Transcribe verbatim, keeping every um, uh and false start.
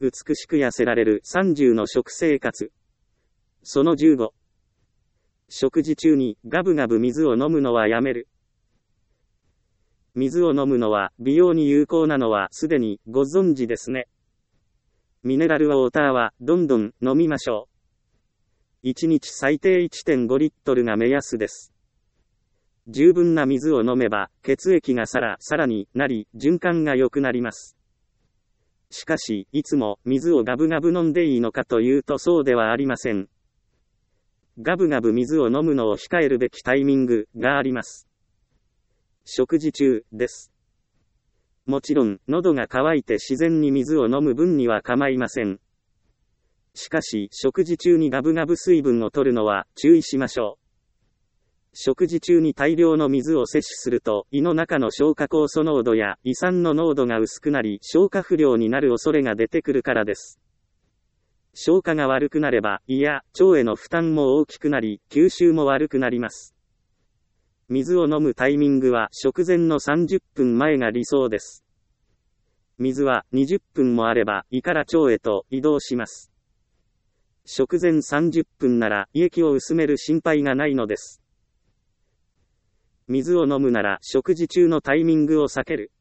美しく痩せられるさんじゅうの食生活。そのじゅうご。食事中にガブガブ水を飲むのはやめる。水を飲むのは美容に有効なのはすでにご存知ですね。ミネラルウォーターはどんどん飲みましょう。いちにち最低 いってんご リットルが目安です。十分な水を飲めば血液がさらさらになり循環が良くなります。しかし、いつも水をガブガブ飲んでいいのかというとそうではありません。ガブガブ水を飲むのを控えるべきタイミングがあります。食事中です。もちろん、喉が渇いて自然に水を飲む分には構いません。しかし、食事中にガブガブ水分を取るのは注意しましょう。食事中に大量の水を摂取すると、胃の中の消化酵素濃度や胃酸の濃度が薄くなり、消化不良になる恐れが出てくるからです。消化が悪くなれば、胃や腸への負担も大きくなり、吸収も悪くなります。水を飲むタイミングは食前のさんじゅっぷんまえが理想です。水はにじゅっぷんもあれば胃から腸へと移動します。食前さんじゅっぷんなら胃液を薄める心配がないのです。水を飲むなら食事中のタイミングを避ける。